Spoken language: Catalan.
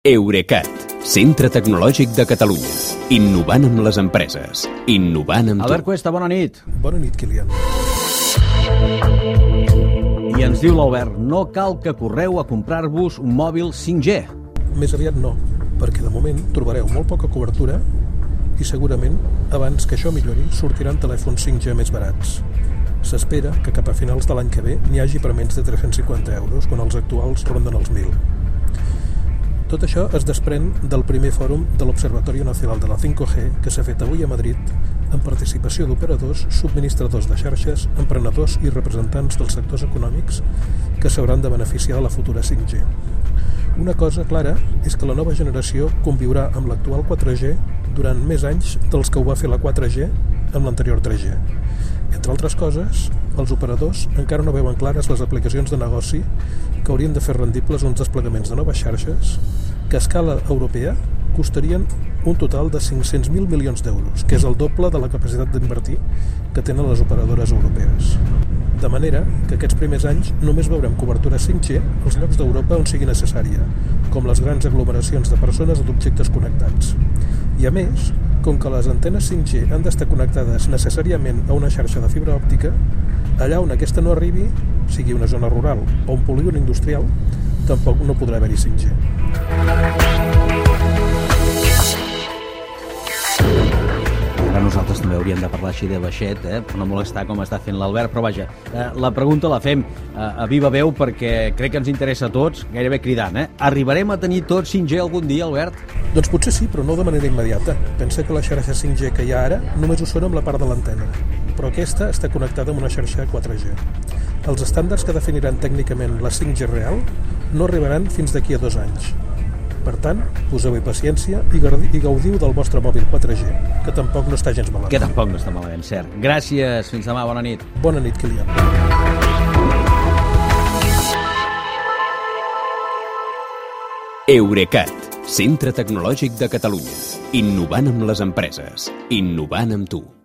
Eurecat, centre tecnològic de Catalunya. Innovant amb les empreses. Innovant amb tu. Albert Cuesta, bona nit. Bona nit, Kilian. I ens diu l'Albert, no cal que correu a comprar-vos un mòbil 5G. Més aviat no, perquè de moment trobareu molt poca cobertura i segurament, abans que això millori, sortiran telèfons 5G més barats. S'espera que cap a finals de l'any que ve n'hi hagi per menys de 350 euros, quan els actuals ronden els 1.000. Tot això es desprèn del primer fòrum de l'Observatorio Nacional de la 5G que s'ha fet avui a Madrid amb participació d'operadors, subministradors de xarxes, emprenedors i representants dels sectors econòmics que s'hauran de beneficiar de la futura 5G. Una cosa clara és que la nova generació conviurà amb l'actual 4G durant més anys dels que ho va fer la 4G amb l'anterior 3G. Entre altres coses, els operadors encara no veuen clares les aplicacions de negoci que haurien de fer rendibles uns desplegaments de noves xarxes que a escala europea costarien un total de 500.000 milions d'euros, que és el doble de la capacitat d'invertir que tenen les operadores europees. De manera que aquests primers anys només veurem cobertura 5G als llocs d'Europa on sigui necessària, com les grans aglomeracions de persones o d'objectes connectats. I a més, com que les antenes 5G han d'estar connectades necessàriament a una xarxa de fibra òptica, allà on aquesta no arribi, sigui una zona rural o un polígon industrial, tampoc no podrà haver-hi 5G. Ara nosaltres també hauríem de parlar així de baixet, per no molestar com està fent l'Albert, però vaja, la pregunta la fem a viva veu perquè crec que ens interessa a tots, gairebé cridant. Arribarem a tenir tots 5G algun dia, Albert? Doncs potser sí, però no de manera immediata. Pensa que la xarxa 5G que hi ha ara només ho sona amb la part de l'antena, però aquesta està connectada amb una xarxa 4G. Els estàndards que definiran tècnicament la 5G real no arribaran fins d'aquí a 2 anys. Per tant, poseu-hi paciència i gaudiu del vostre mòbil 4G, que tampoc no està gens malament. Que tampoc no està malament, cert. Gràcies, fins demà, bona nit. Bona nit, Kilian. Eurecat, centre tecnològic de Catalunya. Innovant amb les empreses. Innovant amb tu.